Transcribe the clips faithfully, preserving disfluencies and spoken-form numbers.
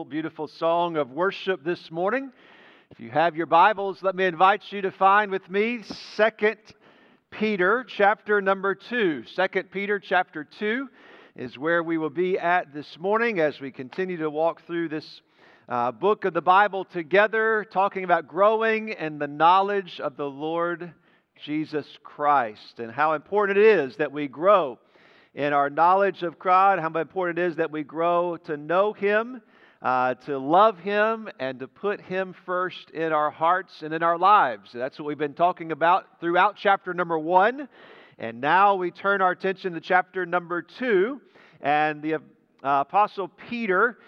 beautiful song of worship this morning. If you have your Bibles, let me invite you to find with me Second Peter chapter number two. Second Peter chapter two is where we will be at this morning as we continue to walk through this uh, book of the Bible together, talking about growing in the knowledge of the Lord Jesus Christ and how important it is that we grow in our knowledge of God, how important it is that we grow to know Him, uh, to love Him, and to put Him first in our hearts and in our lives. That's what we've been talking about throughout chapter number one. And now we turn our attention to chapter number two. And the uh, Apostle Peter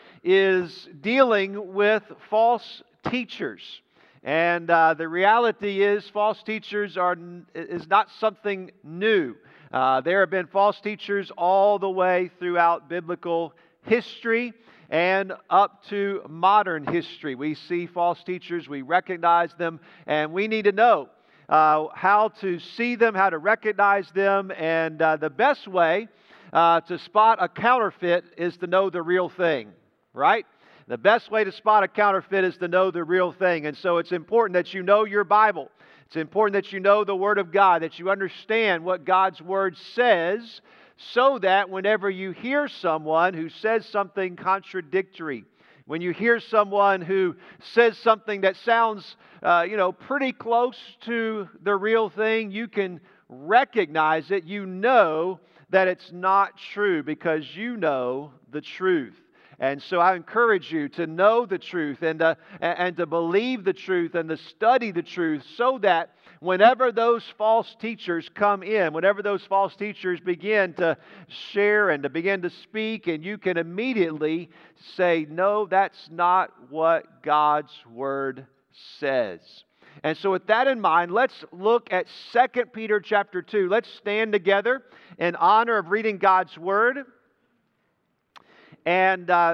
is dealing with false teachers. And uh, the reality is false teachers are is not something new. Uh, there have been false teachers all the way throughout biblical history and up to modern history. We see false teachers, we recognize them, and we need to know uh, how to see them, how to recognize them, and uh, the best way uh, to spot a counterfeit is to know the real thing, right? The best way to spot a counterfeit is to know the real thing, and so it's important that you know your Bible. It's important that you know the Word of God, that you understand what God's Word says, so that whenever you hear someone who says something contradictory, when you hear someone who says something that sounds, uh, you know, pretty close to the real thing, you can recognize it. You know that it's not true because you know the truth. And so I encourage you to know the truth and to, and to believe the truth and to study the truth so that whenever those false teachers come in, whenever those false teachers begin to share and to begin to speak, and you can immediately say, no, that's not what God's Word says. And so with that in mind, let's look at Second Peter chapter two. Let's stand together in honor of reading God's Word. And uh,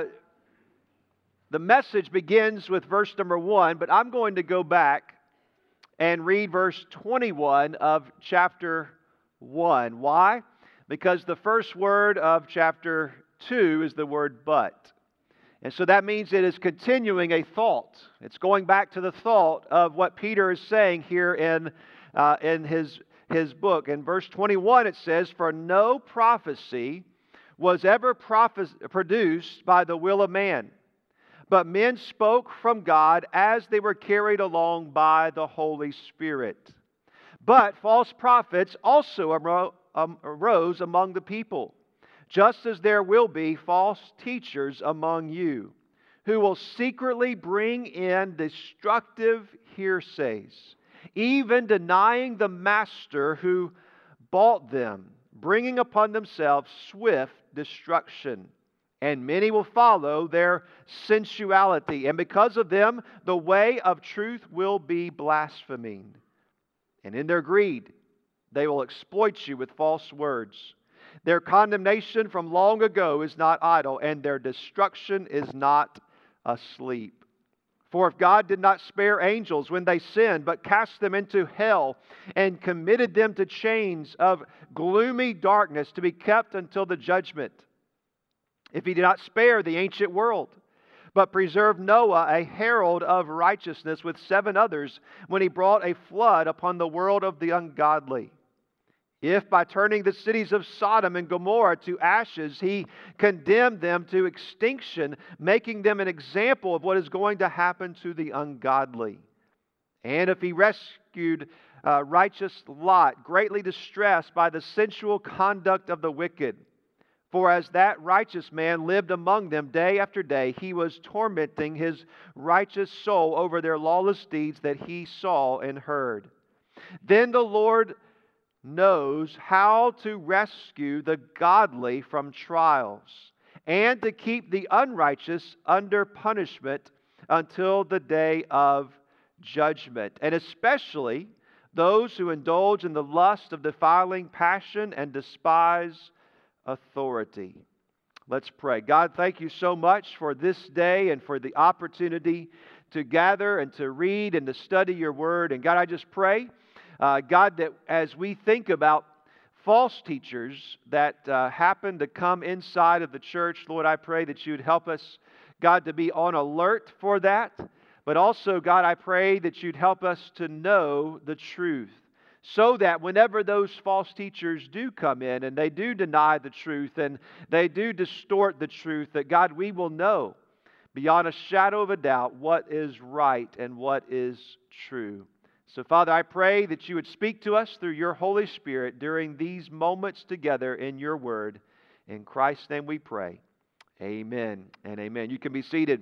the message begins with verse number one, but I'm going to go back and read verse twenty-one of chapter one. Why? Because the first word of chapter two is the word but. And so that means it is continuing a thought. It's going back to the thought of what Peter is saying here in, uh, in his, his book. In verse twenty-one it says, "For no prophecy was ever prophes- produced by the will of man, but men spoke from God as they were carried along by the Holy Spirit. But false prophets also aro- um, arose among the people, just as there will be false teachers among you, who will secretly bring in destructive hearsays, even denying the master who bought them, bringing upon themselves swift destruction. And many will follow their sensuality, and because of them the way of truth will be blasphemed. And in their greed they will exploit you with false words. Their condemnation from long ago is not idle, and their destruction is not asleep. For if God did not spare angels when they sinned, but cast them into hell and committed them to chains of gloomy darkness to be kept until the judgment, if He did not spare the ancient world, but preserved Noah, a herald of righteousness, with seven others, when He brought a flood upon the world of the ungodly, if by turning the cities of Sodom and Gomorrah to ashes, He condemned them to extinction, making them an example of what is going to happen to the ungodly. And if He rescued uh, righteous Lot, greatly distressed by the sensual conduct of the wicked, for as that righteous man lived among them day after day, he was tormenting his righteous soul over their lawless deeds that he saw and heard. Then the Lord knows how to rescue the godly from trials, and to keep the unrighteous under punishment until the day of judgment, and especially those who indulge in the lust of defiling passion and despise authority." Let's pray. God, thank You so much for this day and for the opportunity to gather and to read and to study Your Word. And God, I just pray, uh, God, that as we think about false teachers that uh, happen to come inside of the church, Lord, I pray that You would help us, God, to be on alert for that. But also, God, I pray that you'd help us to know the truth, so that whenever those false teachers do come in and they do deny the truth and they do distort the truth, that God, we will know beyond a shadow of a doubt what is right and what is true. So, Father, I pray that you would speak to us through your Holy Spirit during these moments together in your word. In Christ's name we pray. Amen and amen. You can be seated.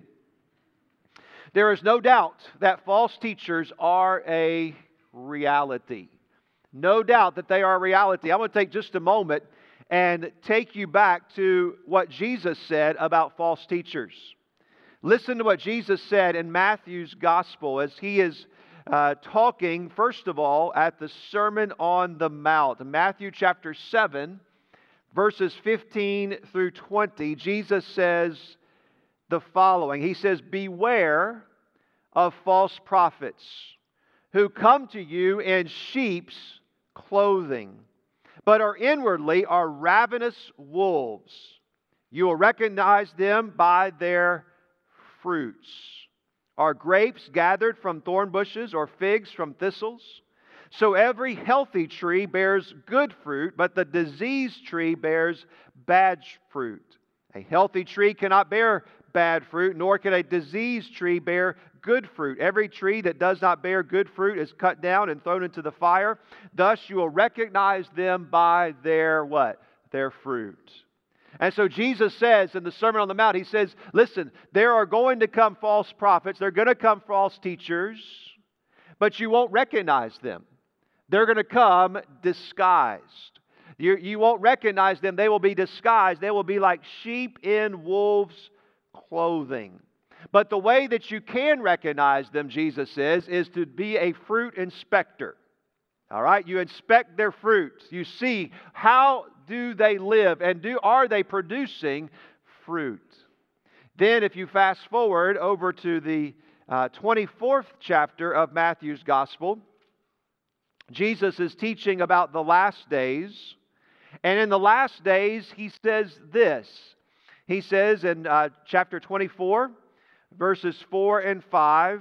There is no doubt that false teachers are a reality. No doubt that they are a reality. I want to take just a moment and take you back to what Jesus said about false teachers. Listen to what Jesus said in Matthew's Gospel as he is uh, talking, first of all, at the Sermon on the Mount. In Matthew chapter seven, verses fifteen through twenty, Jesus says the following. He says, "Beware of false prophets who come to you in sheep's clothing, but are inwardly are ravenous wolves. You will recognize them by their fruits. Are grapes gathered from thorn bushes or figs from thistles? So every healthy tree bears good fruit, but the diseased tree bears bad fruit. A healthy tree cannot bear bad fruit, nor can a diseased tree bear good fruit. Every tree that does not bear good fruit is cut down and thrown into the fire. Thus you will recognize them by their what? Their fruit." And so Jesus says in the Sermon on the Mount, He says, listen, there are going to come false prophets, there are going to come false teachers, but you won't recognize them. They're going to come disguised. You, you won't recognize them. They will be disguised. They will be like sheep in wolves' clothing. But the way that you can recognize them, Jesus says, is to be a fruit inspector. All right? You inspect their fruits. You see, how do they live, and do are they producing fruit? Then if you fast forward over to the uh, twenty-fourth chapter of Matthew's Gospel, Jesus is teaching about the last days. And in the last days, He says this. He says in uh, chapter twenty-four, verses four and five,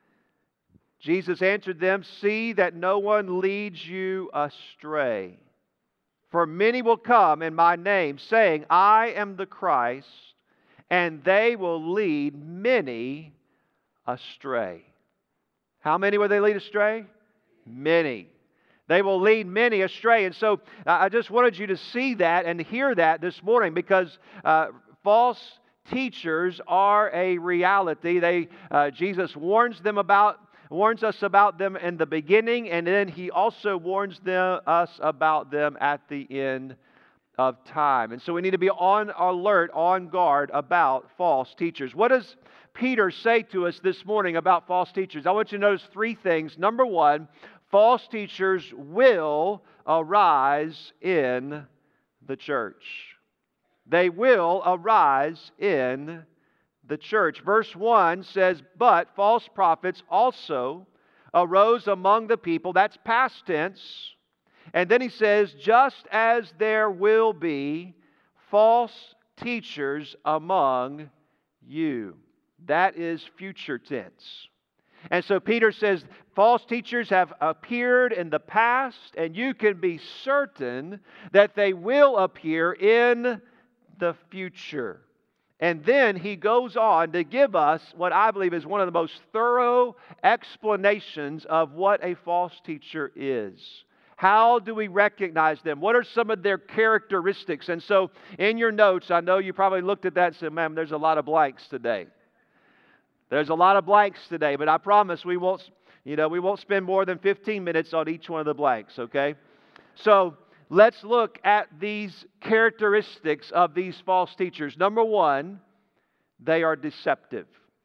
Jesus answered them, "See that no one leads you astray. For many will come in my name, saying, 'I am the Christ,' and they will lead many astray." How many will they lead astray? Many. They will lead many astray. And so uh, I just wanted you to see that and hear that this morning, because uh, false teachers are a reality. They uh, Jesus warns them about warns us about them in the beginning, and then He also warns them, us about them at the end of time. And so we need to be on alert, on guard about false teachers. What does Peter say to us this morning about false teachers? I want you to notice three things. Number one, false teachers will arise in the church. They will arise in the church. Verse one says, "But false prophets also arose among the people." That's past tense. And then he says, "Just as there will be false teachers among you." That is future tense. And so Peter says false teachers have appeared in the past, and you can be certain that they will appear in the future. And then he goes on to give us what I believe is one of the most thorough explanations of what a false teacher is. How do we recognize them? What are some of their characteristics? And so in your notes, I know you probably looked at that and said, "Man, there's a lot of blanks today." There's a lot of blanks today, but I promise we won't, you know, we won't spend more than fifteen minutes on each one of the blanks, okay? So let's look at these characteristics of these false teachers. Number one, they are deceptive.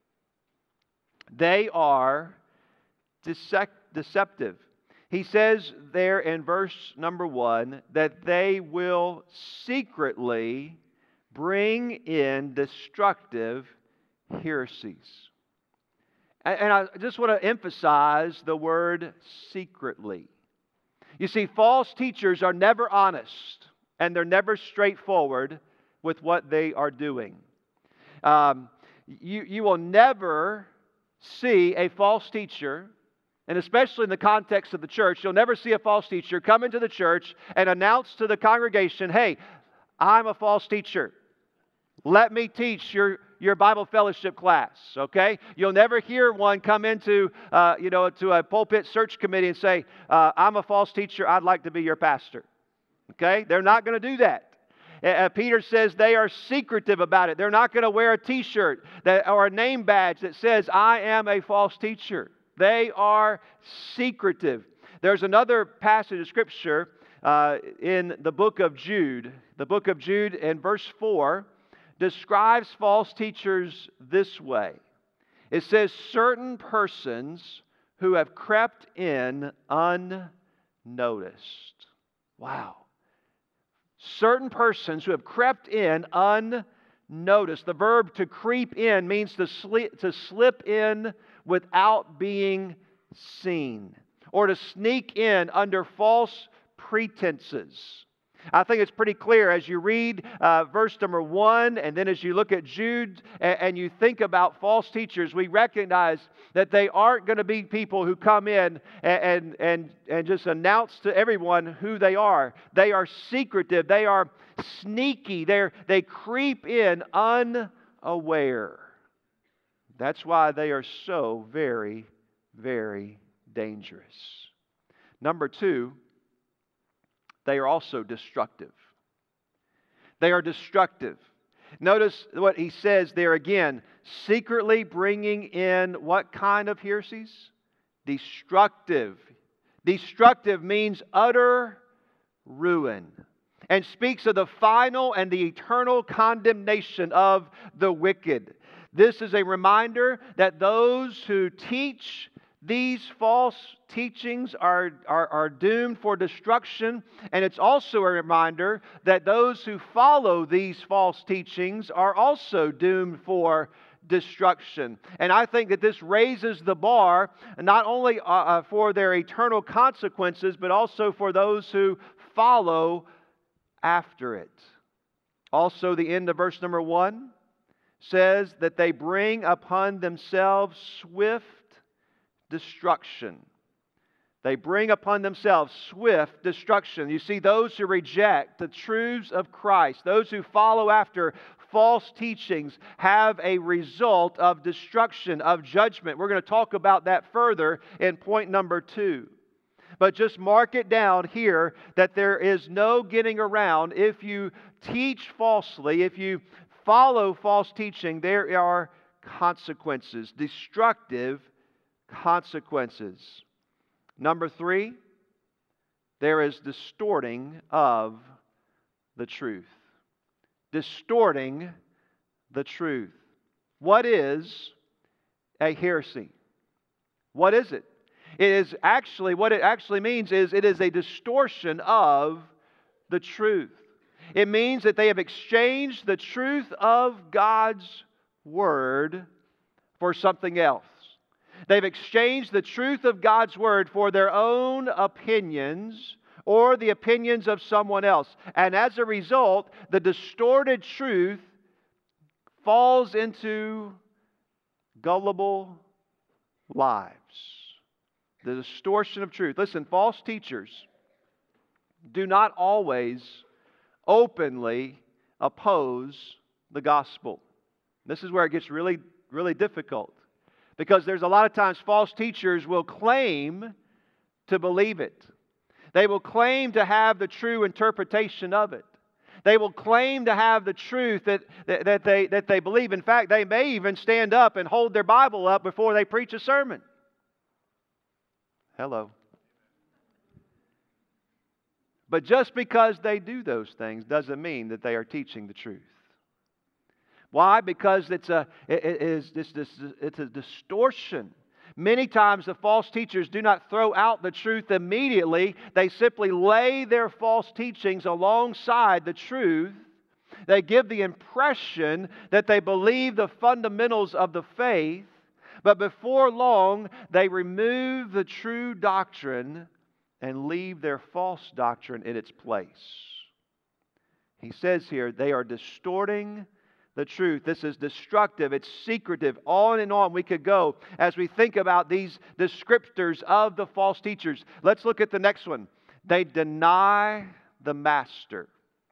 They are dece- deceptive. He says there in verse number one that they will secretly bring in destructive heresies. And I just want to emphasize the word secretly. You see, false teachers are never honest, and they're never straightforward with what they are doing. Um, you, you will never see a false teacher, and especially in the context of the church, you'll never see a false teacher come into the church and announce to the congregation, hey, I'm a false teacher. Let me teach your, your Bible fellowship class, okay? You'll never hear one come into, uh, you know, to a pulpit search committee and say, uh, I'm a false teacher, I'd like to be your pastor. Okay? They're not going to do that. Uh, Peter says they are secretive about it. They're not going to wear a t-shirt that, or a name badge that says, I am a false teacher. They are secretive. There's another passage of Scripture uh, in the book of Jude. The book of Jude in verse four describes false teachers this way. It says, certain persons who have crept in unnoticed. Wow. Certain persons who have crept in unnoticed. The verb to creep in means to slip, to slip in without being seen, or to sneak in under false pretenses. I think it's pretty clear as you read uh, verse number one, and then as you look at Jude and, and you think about false teachers, we recognize that they aren't going to be people who come in and, and, and, and just announce to everyone who they are. They are secretive. They are sneaky. They're, they creep in unaware. That's why they are so very, very dangerous. Number two, they are also destructive. They are destructive. Notice what he says there again. Secretly bringing in what kind of heresies? Destructive. Destructive means utter ruin, and speaks of the final and the eternal condemnation of the wicked. This is a reminder that those who teach these false teachings are, are, are doomed for destruction. And it's also a reminder that those who follow these false teachings are also doomed for destruction. And I think that this raises the bar not only uh, for their eternal consequences, but also for those who follow after it. Also, the end of verse number one says that they bring upon themselves swift destruction. They bring upon themselves swift destruction. You see, those who reject the truths of Christ, those who follow after false teachings, have a result of destruction, of judgment. We're going to talk about that further in point number two. But just mark it down here that there is no getting around. If you teach falsely, if you follow false teaching, there are consequences, destructive consequences. Number three, there is distorting of the truth. Distorting the truth. What is a heresy? What is it? It is actually, what it actually means is it is a distortion of the truth. It means that they have exchanged the truth of God's Word for something else. They've exchanged the truth of God's Word for their own opinions or the opinions of someone else. And as a result, the distorted truth falls into gullible lives. The distortion of truth. Listen, false teachers do not always openly oppose the gospel. This is where it gets really, really difficult. Because there's a lot of times false teachers will claim to believe it. They will claim to have the true interpretation of it. They will claim to have the truth that, that, that, they, that they believe. In fact, they may even stand up and hold their Bible up before they preach a sermon. Hello. But just because they do those things doesn't mean that they are teaching the truth. Why? Because it's a, it is, it's, it's a distortion. Many times the false teachers do not throw out the truth immediately. They simply lay their false teachings alongside the truth. They give the impression that they believe the fundamentals of the faith, but before long they remove the true doctrine and leave their false doctrine in its place. He says here, they are distorting the truth. This is destructive. It's secretive. On and on we could go as we think about these descriptors of the false teachers. Let's look at the next one. They deny the master.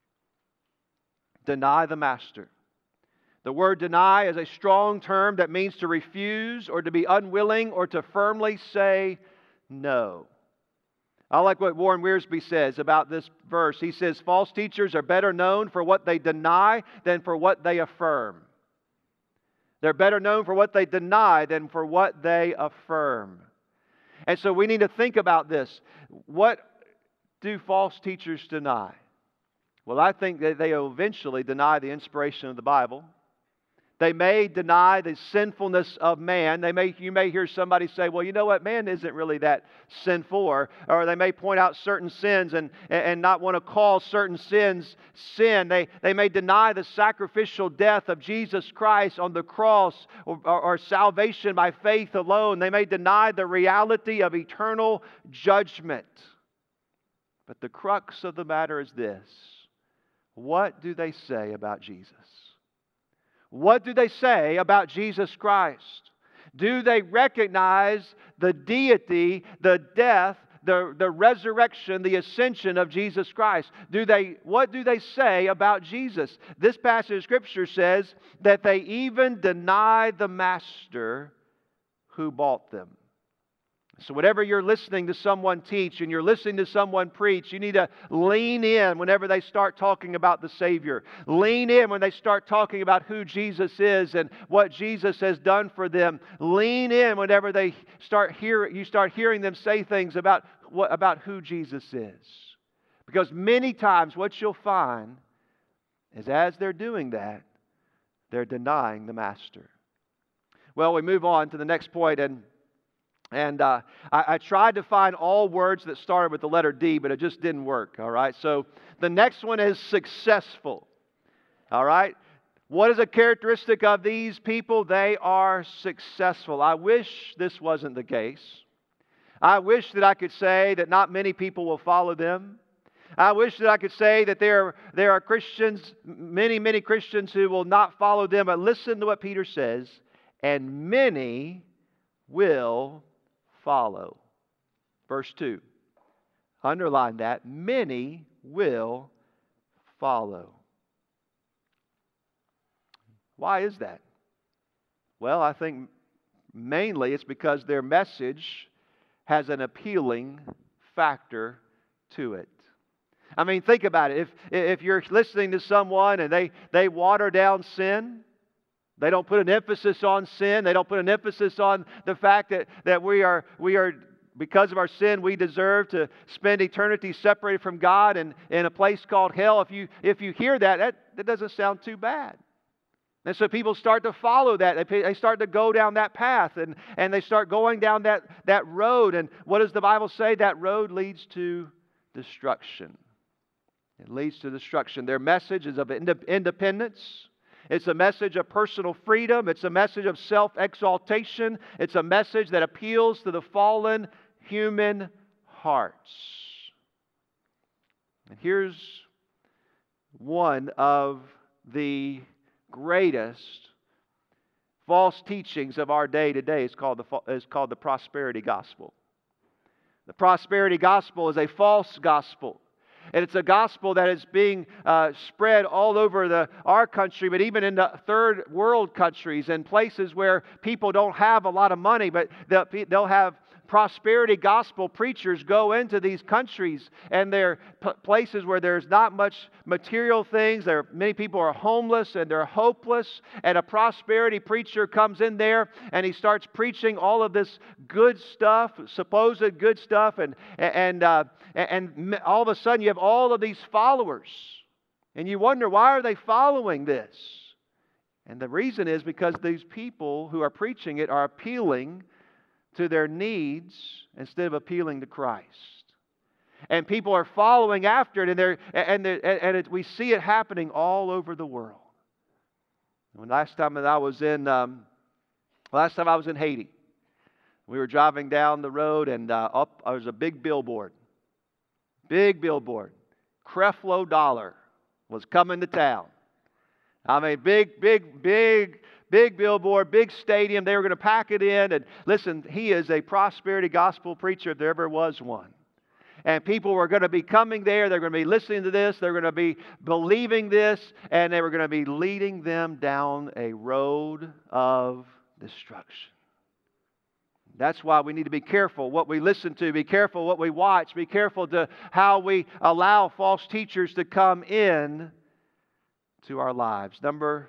Deny the master. The word deny is a strong term that means to refuse or to be unwilling or to firmly say no. I like what Warren Wiersbe says about this verse. He says, false teachers are better known for what they deny than for what they affirm. They're better known for what they deny than for what they affirm. And so we need to think about this. What do false teachers deny? Well, I think that they eventually deny the inspiration of the Bible. They may deny the sinfulness of man. They may, you may hear somebody say, well, you know what, man isn't really that sinful. Or, or they may point out certain sins and, and not want to call certain sins sin. They, they may deny the sacrificial death of Jesus Christ on the cross or, or, or salvation by faith alone. They may deny the reality of eternal judgment. But the crux of the matter is this. What do they say about Jesus? What do they say about Jesus Christ? Do they recognize the deity, the death, the, the resurrection, the ascension of Jesus Christ? Do they, what do they say about Jesus? This passage of Scripture says that they even deny the Master who bought them. So whenever you're listening to someone teach and you're listening to someone preach, you need to lean in whenever they start talking about the Savior. Lean in when they start talking about who Jesus is and what Jesus has done for them. Lean in whenever they start hear, you start hearing them say things about, what, about who Jesus is. Because many times what you'll find is as they're doing that, they're denying the Master. Well, we move on to the next point, and And uh, I, I tried to find all words that started with the letter D, but it just didn't work, all right? So the next one is successful, all right? What is a characteristic of these people? They are successful. I wish this wasn't the case. I wish that I could say that not many people will follow them. I wish that I could say that there, there are Christians, many, many Christians who will not follow them. But listen to what Peter says, and many will follow. Verse two. Underline that. Many will follow. Why is that? Well, I think mainly it's because their message has an appealing factor to it. I mean, think about it. If, if you're listening to someone and they, they water down sin, they don't put an emphasis on sin. They don't put an emphasis on the fact that, that we are, we are, because of our sin, we deserve to spend eternity separated from God and in a place called hell. If you, if you hear that, that, that doesn't sound too bad. And so people start to follow that. They, they start to go down that path and, and they start going down that, that road. And what does the Bible say? That road leads to destruction. It leads to destruction. Their message is of independence. It's a message of personal freedom. It's a message of self-exaltation. It's a message that appeals to the fallen human hearts. And here's one of the greatest false teachings of our day today. It's called the, it's called the prosperity gospel. The prosperity gospel is a false gospel. And it's a gospel that is being uh, spread all over the, our country, but even in the third world countries and places where people don't have a lot of money, but they'll, they'll have prosperity gospel preachers go into these countries, and they're p- places where there's not much material things. There, many people are homeless and they're hopeless, and a prosperity preacher comes in there and he starts preaching all of this good stuff, supposed good stuff, and and uh, and all of a sudden you have all of these followers, and you wonder, why are they following this? And the reason is because these people who are preaching it are appealing to their needs instead of appealing to Christ. And people are following after it, and they're and they're, and it, we see it happening all over the world. When last time that I was in um, last time I was in Haiti, we were driving down the road, and uh, up there was a big billboard, big billboard. Creflo Dollar was coming to town. I mean, big, big, big, big billboard, big stadium. They were going to pack it in. And listen, he is a prosperity gospel preacher if there ever was one. And people were going to be coming there. They're going to be listening to this. They're going to be believing this. And they were going to be leading them down a road of destruction. That's why we need to be careful what we listen to, be careful what we watch, be careful to how we allow false teachers to come in to our lives. Number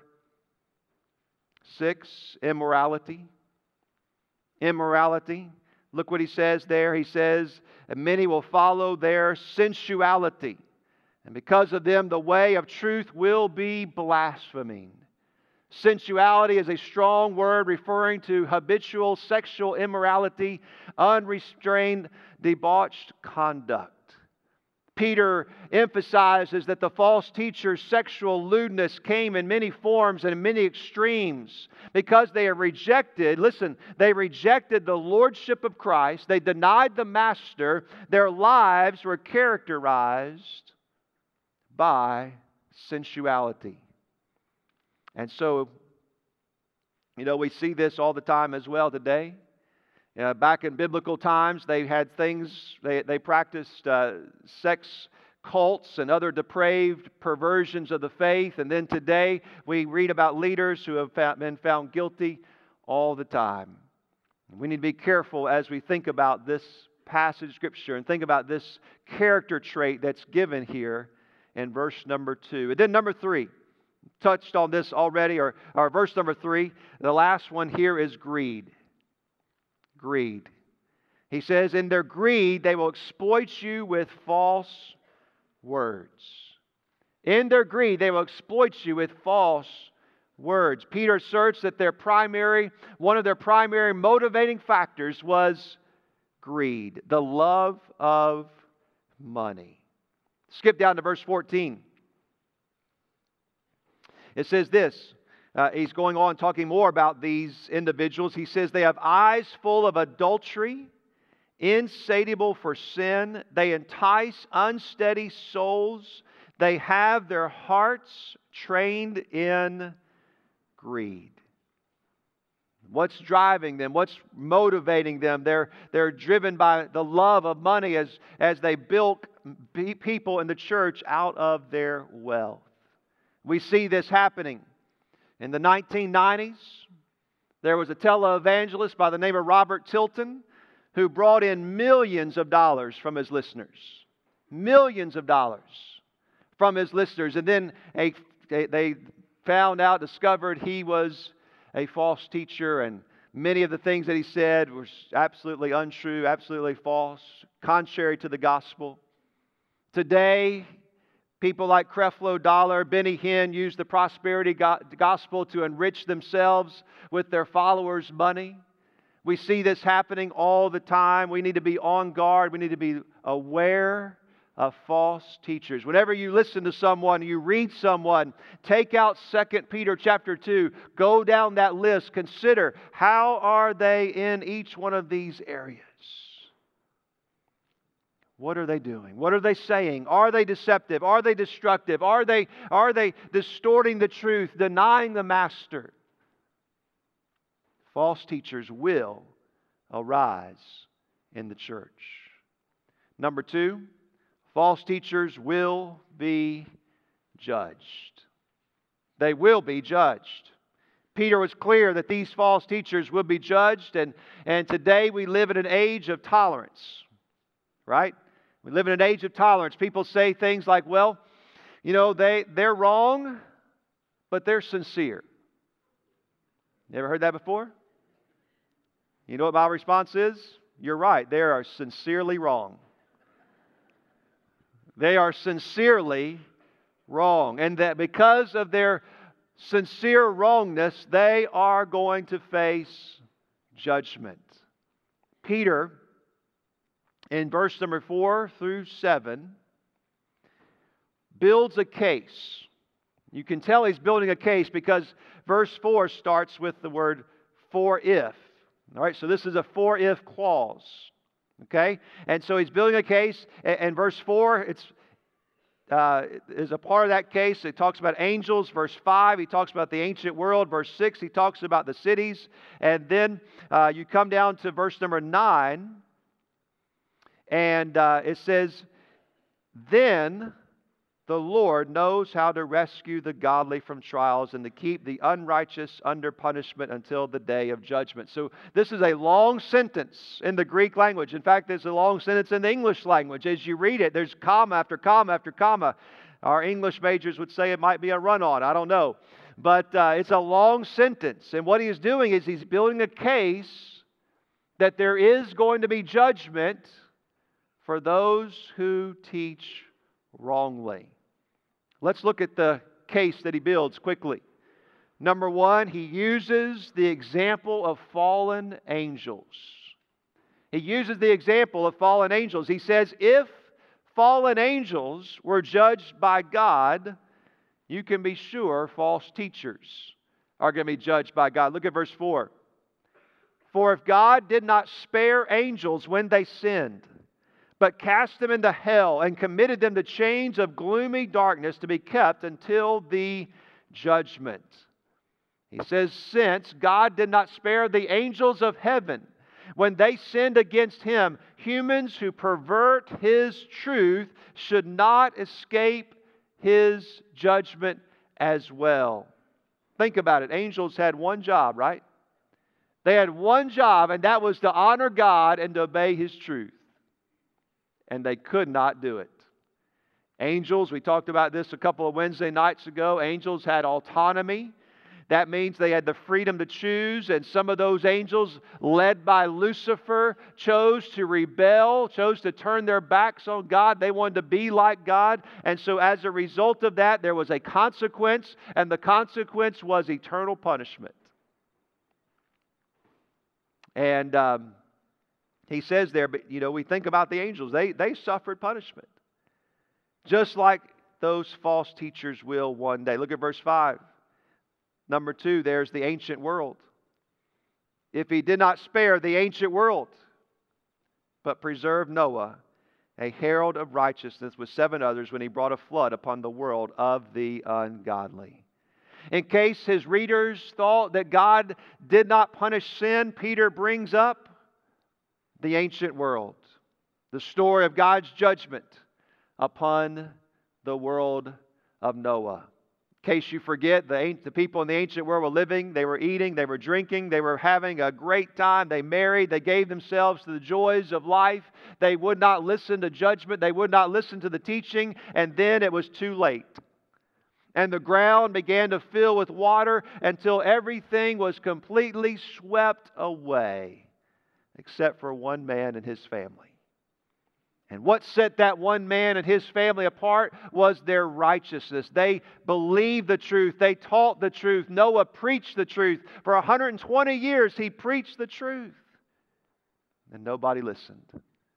six, immorality. Immorality. Look what he says there. He says, and many will follow their sensuality. And because of them, the way of truth will be blaspheming. Sensuality is a strong word referring to habitual sexual immorality, unrestrained, debauched conduct. Peter emphasizes that the false teacher's sexual lewdness came in many forms and in many extremes because they have rejected, listen, they rejected the lordship of Christ. They denied the master. Their lives were characterized by sensuality. And so, you know, we see this all the time as well today. Uh, back in biblical times, they had things, they, they practiced uh, sex cults and other depraved perversions of the faith. And then today, we read about leaders who have found, been found guilty all the time. We need to be careful as we think about this passage of Scripture and think about this character trait that's given here in verse number two. And then number three, touched on this already, or, or verse number three, the last one here is greed. Greed. He says, in their greed, they will exploit you with false words. In their greed, they will exploit you with false words. Peter asserts that their primary, one of their primary motivating factors was greed, the love of money. Skip down to verse fourteen. It says this. Uh, he's going on talking more about these individuals. He says they have eyes full of adultery, insatiable for sin. They entice unsteady souls. They have their hearts trained in greed. What's driving them? What's motivating them? They're, they're driven by the love of money as, as they bilk people in the church out of their wealth. We see this happening. In the nineteen nineties, there was a televangelist by the name of Robert Tilton who brought in millions of dollars from his listeners. Millions of dollars from his listeners. And then a, they found out, discovered he was a false teacher, and many of the things that he said were absolutely untrue, absolutely false, contrary to the gospel. Today, people like Creflo Dollar, Benny Hinn use the prosperity gospel to enrich themselves with their followers' money. We see this happening all the time. We need to be on guard. We need to be aware of false teachers. Whenever you listen to someone, you read someone, take out Second Peter chapter two. Go down that list. Consider, how are they in each one of these areas? What are they doing? What are they saying? Are they deceptive? Are they destructive? Are they, are they distorting the truth, denying the master? False teachers will arise in the church. Number two, false teachers will be judged. They will be judged. Peter was clear that these false teachers will be judged, and, and today we live in an age of tolerance, right? We live in an age of tolerance. People say things like, well, you know, they, they're wrong, but they're sincere. You ever heard that before? You know what my response is? You're right. They are sincerely wrong. They are sincerely wrong. And that because of their sincere wrongness, they are going to face judgment. Peter, in verse number four through seven, builds a case. You can tell he's building a case because verse four starts with the word for if. All right, so this is a for if clause. Okay? And so he's building a case. And verse four, it's uh, is a part of that case. It talks about angels, verse five. He talks about the ancient world, verse six. He talks about the cities. And then uh, you come down to verse number nine, and uh, it says, "Then the Lord knows how to rescue the godly from trials and to keep the unrighteous under punishment until the day of judgment." So this is a long sentence in the Greek language. In fact, it's a long sentence in the English language. As you read it, there's comma after comma after comma. Our English majors would say it might be a run-on. I don't know. But uh, it's a long sentence. And what he is doing is he's building a case that there is going to be judgment for those who teach wrongly. Let's look at the case that he builds quickly. Number one, he uses the example of fallen angels. He uses the example of fallen angels. He says, if fallen angels were judged by God, you can be sure false teachers are going to be judged by God. Look at verse four. "For if God did not spare angels when they sinned, but cast them into hell and committed them to chains of gloomy darkness to be kept until the judgment." He says, since God did not spare the angels of heaven when they sinned against Him, humans who pervert His truth should not escape His judgment as well. Think about it. Angels had one job, right? They had one job, and that was to honor God and to obey His truth. And they could not do it. Angels, we talked about this a couple of Wednesday nights ago. Angels had autonomy. That means they had the freedom to choose. And some of those angels, led by Lucifer, chose to rebel, chose to turn their backs on God. They wanted to be like God. And so as a result of that, there was a consequence. And the consequence was eternal punishment. And Um, He says there, but you know, we think about the angels. They, they suffered punishment. Just like those false teachers will one day. Look at verse five. Number two, there's the ancient world. If He did not spare the ancient world, but preserved Noah, a herald of righteousness with seven others, when He brought a flood upon the world of the ungodly. In case his readers thought that God did not punish sin, Peter brings up the ancient world, the story of God's judgment upon the world of Noah. In case you forget, the, the people in the ancient world were living, they were eating, they were drinking, they were having a great time, they married, they gave themselves to the joys of life. They would not listen to judgment, they would not listen to the teaching, and then it was too late. And the ground began to fill with water until everything was completely swept away, except for one man and his family. And what set that one man and his family apart was their righteousness. They believed the truth. They taught the truth. Noah preached the truth. For one hundred twenty years he preached the truth. And nobody listened.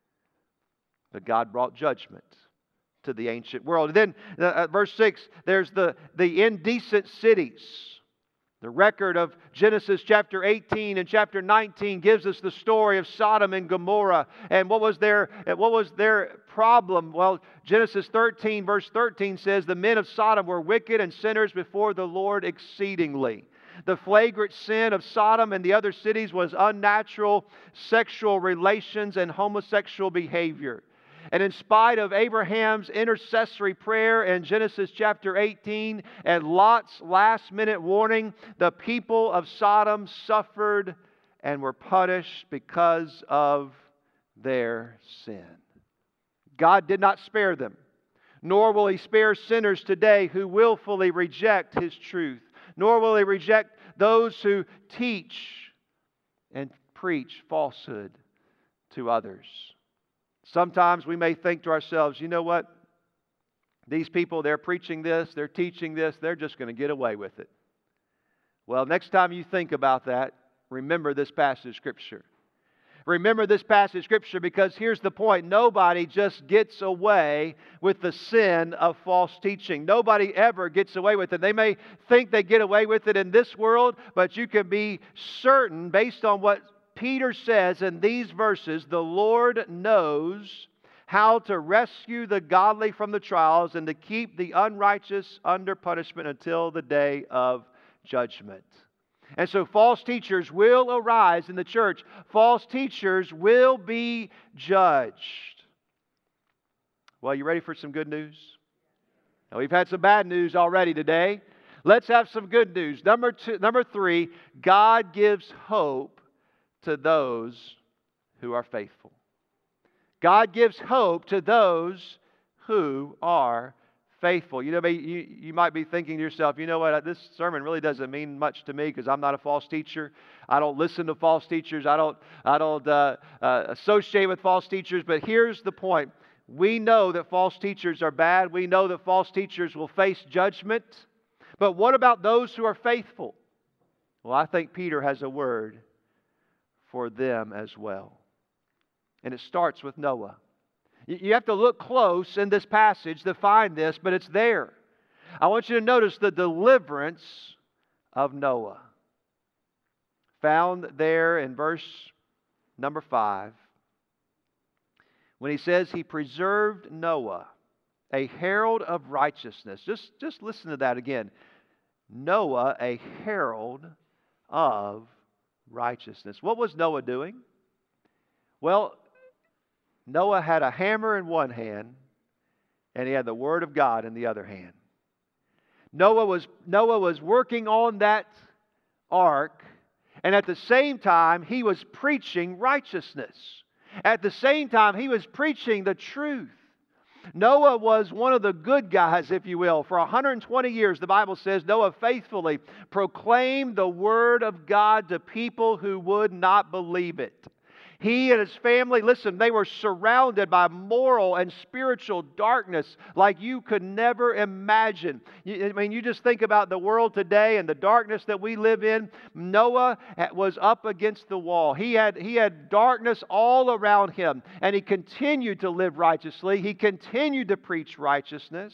But God brought judgment to the ancient world. And then uh, verse six, there's the, the indecent cities. The record of Genesis chapter eighteen and chapter nineteen gives us the story of Sodom and Gomorrah. And what was their, what was their problem? Well, Genesis thirteen verse thirteen says, the men of Sodom were wicked and sinners before the Lord exceedingly. The flagrant sin of Sodom and the other cities was unnatural sexual relations and homosexual behavior. And in spite of Abraham's intercessory prayer in Genesis chapter eighteen and Lot's last minute warning, the people of Sodom suffered and were punished because of their sin. God did not spare them, nor will He spare sinners today who willfully reject His truth, nor will He reject those who teach and preach falsehood to others. Sometimes we may think to ourselves, you know what? These people, they're preaching this, they're teaching this, they're just going to get away with it. Well, next time you think about that, remember this passage of Scripture. Remember this passage of Scripture because here's the point. Nobody just gets away with the sin of false teaching. Nobody ever gets away with it. They may think they get away with it in this world, but you can be certain based on what Peter says in these verses, the Lord knows how to rescue the godly from the trials and to keep the unrighteous under punishment until the day of judgment. And so false teachers will arise in the church. False teachers will be judged. Well, you ready for some good news? Now, we've had some bad news already today. Let's have some good news. Number two, number three, God gives hope to those who are faithful. God gives hope to those who are faithful. You know, you, you might be thinking to yourself, you know what, this sermon really doesn't mean much to me because I'm not a false teacher. I don't listen to false teachers. I don't, I don't uh, uh, associate with false teachers. But here's the point. We know that false teachers are bad. We know that false teachers will face judgment. But what about those who are faithful? Well, I think Peter has a word for them as well. And it starts with Noah. You have to look close in this passage to find this, but it's there. I want you to notice the deliverance of Noah. Found there in verse number five. When he says he preserved Noah, a herald of righteousness. Just, just listen to that again. Noah, a herald of righteousness. What was Noah doing? Well, Noah had a hammer in one hand and he had the Word of God in the other hand. Noah was, Noah was working on that ark, and at the same time he was preaching righteousness. At the same time he was preaching the truth. Noah was one of the good guys, if you will. For one hundred twenty years, the Bible says, Noah faithfully proclaimed the Word of God to people who would not believe it. He and his family, listen, they were surrounded by moral and spiritual darkness like you could never imagine. I mean, you just think about the world today and the darkness that we live in. Noah was up against the wall. He had, he had darkness all around him, and he continued to live righteously. He continued to preach righteousness.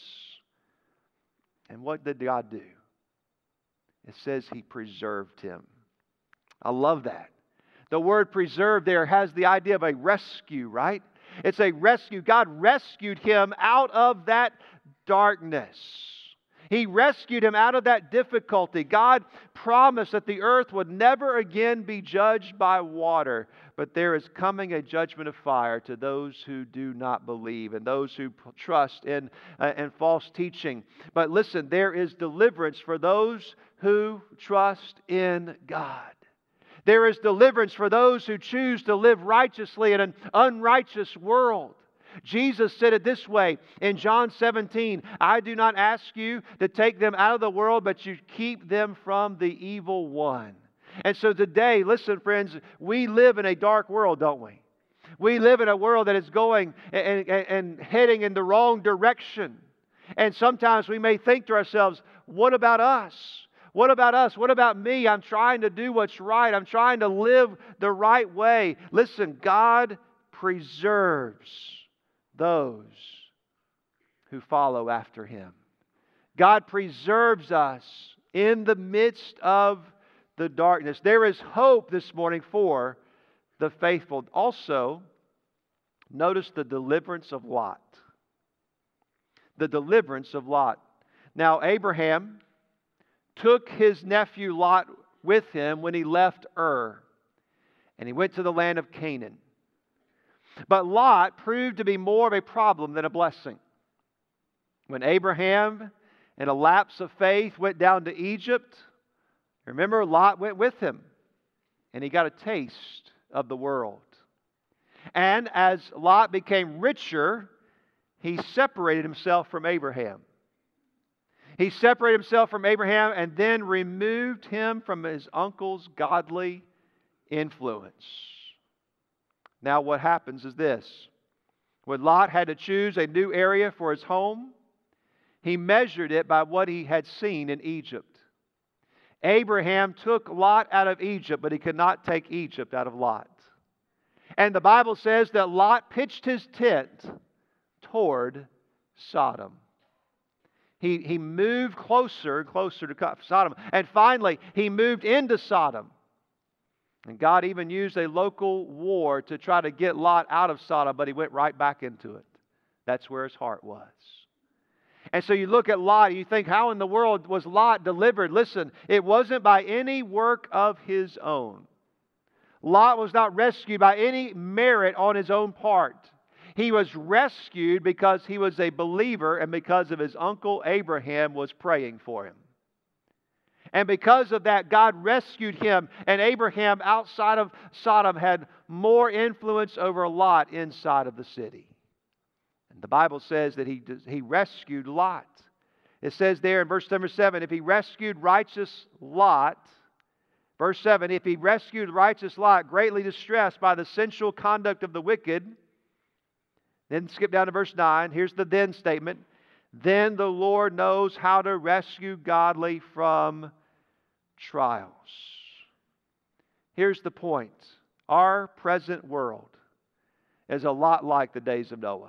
And what did God do? It says He preserved him. I love that. The word preserve there has the idea of a rescue, right? It's a rescue. God rescued him out of that darkness. He rescued him out of that difficulty. God promised that the earth would never again be judged by water, but there is coming a judgment of fire to those who do not believe and those who trust in, uh, in false teaching. But listen, there is deliverance for those who trust in God. There is deliverance for those who choose to live righteously in an unrighteous world. Jesus said it this way in John seventeen, I do not ask you to take them out of the world, but you keep them from the evil one. And so today, listen friends, we live in a dark world, don't we? We live in a world that is going and, and, and heading in the wrong direction. And sometimes we may think to ourselves, what about us? What about us? What about me? I'm trying to do what's right. I'm trying to live the right way. Listen, God preserves those who follow after Him. God preserves us in the midst of the darkness. There is hope this morning for the faithful. Also, notice the deliverance of Lot. The deliverance of Lot. Now, Abraham took his nephew Lot with him when he left Ur, and he went to the land of Canaan. But Lot proved to be more of a problem than a blessing. When Abraham, in a lapse of faith, went down to Egypt, remember, Lot went with him, and he got a taste of the world. And as Lot became richer, he separated himself from Abraham. He separated himself from Abraham and then removed him from his uncle's godly influence. Now what happens is this. When Lot had to choose a new area for his home, he measured it by what he had seen in Egypt. Abraham took Lot out of Egypt, but he could not take Egypt out of Lot. And the Bible says that Lot pitched his tent toward Sodom. He, he moved closer and closer to Sodom. And finally, he moved into Sodom. And God even used a local war to try to get Lot out of Sodom, but he went right back into it. That's where his heart was. And so you look at Lot and you think, how in the world was Lot delivered? Listen, it wasn't by any work of his own. Lot was not rescued by any merit on his own part. He was rescued because he was a believer and because of his uncle Abraham was praying for him. And because of that, God rescued him, and Abraham outside of Sodom had more influence over Lot inside of the city. And the Bible says that he, he rescued Lot. It says there in verse number seven, if he rescued righteous Lot, verse seven, if he rescued righteous Lot, greatly distressed by the sensual conduct of the wicked, then skip down to verse nine, here's the then statement, then the Lord knows how to rescue godly from trials. Here's the point. Our present world is a lot like the days of Noah.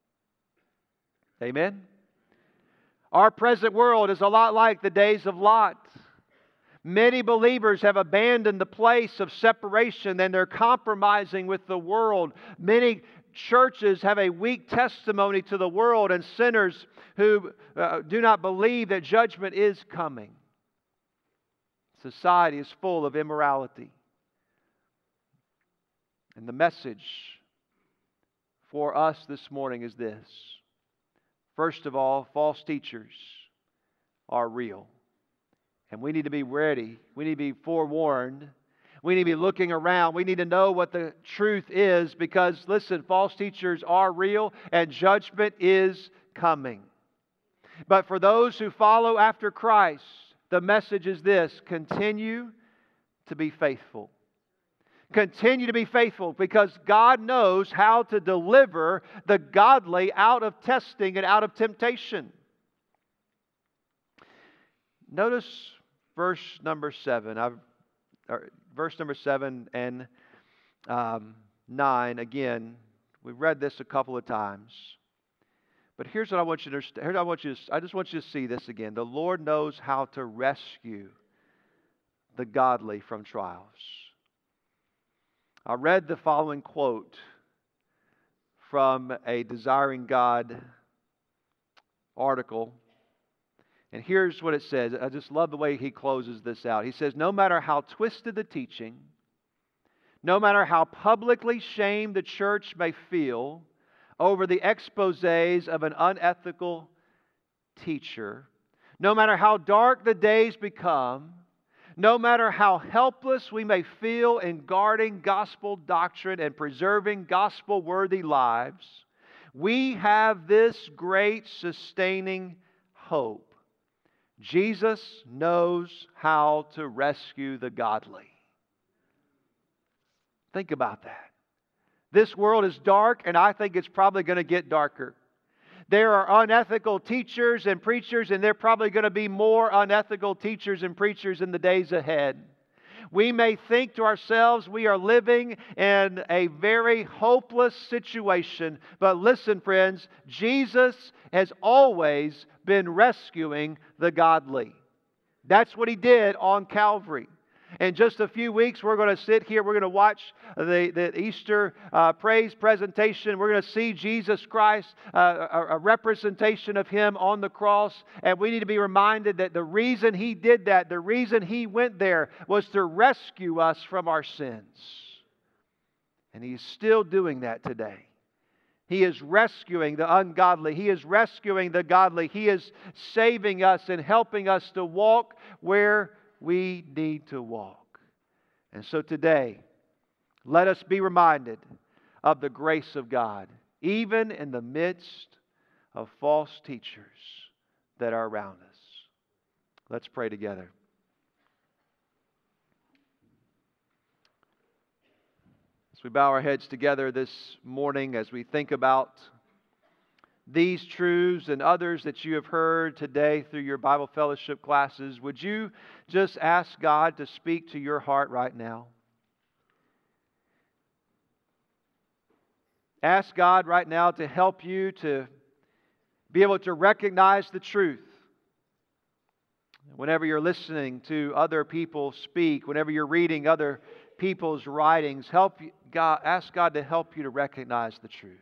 Amen? Our present world is a lot like the days of Lot. Many believers have abandoned the place of separation and they're compromising with the world. Many churches have a weak testimony to the world and sinners who uh, do not believe that judgment is coming. Society is full of immorality. And the message for us this morning is this. First of all, false teachers are real. And we need to be ready. We need to be forewarned. We need to be looking around. We need to know what the truth is because, listen, false teachers are real and judgment is coming. But for those who follow after Christ, the message is this: continue to be faithful. Continue to be faithful because God knows how to deliver the godly out of testing and out of temptation. Notice verse number seven. I've, or verse number seven and um, nine. Again, we've read this a couple of times. But here's what I want you to. Here's what I want you to. I just want you to see this again. The Lord knows how to rescue the godly from trials. I read the following quote from a Desiring God article. And here's what it says. I just love the way he closes this out. He says, no matter how twisted the teaching, no matter how publicly shamed the church may feel over the exposés of an unethical teacher, no matter how dark the days become, no matter how helpless we may feel in guarding gospel doctrine and preserving gospel-worthy lives, we have this great sustaining hope. Jesus knows how to rescue the godly. Think about that. This world is dark, and I think it's probably going to get darker. There are unethical teachers and preachers, and there are probably going to be more unethical teachers and preachers in the days ahead. We may think to ourselves we are living in a very hopeless situation, but listen, friends, Jesus has always been rescuing the godly. That's what He did on Calvary. In just a few weeks, we're going to sit here. We're going to watch the, the Easter uh, praise presentation. We're going to see Jesus Christ, uh, a, a representation of Him on the cross. And we need to be reminded that the reason He did that, the reason He went there, was to rescue us from our sins. And He's still doing that today. He is rescuing the ungodly. He is rescuing the godly. He is saving us and helping us to walk where we need to walk. And so today, let us be reminded of the grace of God, even in the midst of false teachers that are around us. Let's pray together. As we bow our heads together this morning, as we think about these truths and others that you have heard today through your Bible fellowship classes, would you just ask God to speak to your heart right now? Ask God right now to help you to be able to recognize the truth. Whenever you're listening to other people speak, whenever you're reading other people's writings, help you, God, ask God to help you to recognize the truth.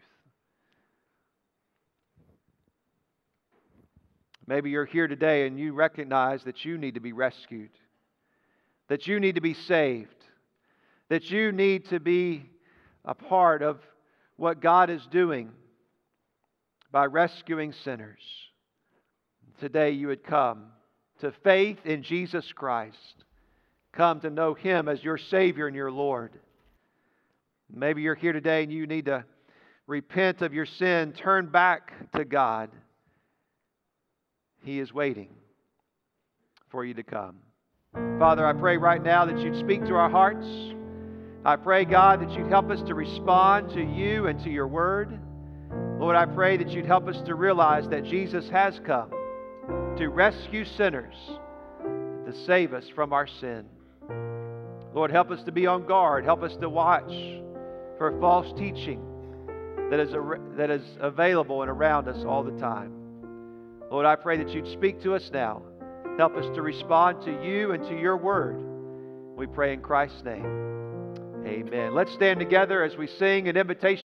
Maybe you're here today and you recognize that you need to be rescued, that you need to be saved, that you need to be a part of what God is doing by rescuing sinners. Today you would come to faith in Jesus Christ. Come to know Him as your Savior and your Lord. Maybe you're here today and you need to repent of your sin, turn back to God. He is waiting for you to come. Father, I pray right now that you'd speak to our hearts. I pray, God, that you'd help us to respond to you and to your word. Lord, I pray that you'd help us to realize that Jesus has come to rescue sinners, to save us from our sin. Lord, help us to be on guard. Help us to watch for false teaching that is, that is available and around us all the time. Lord, I pray that you'd speak to us now. Help us to respond to you and to your word. We pray in Christ's name. Amen. Let's stand together as we sing an invitation.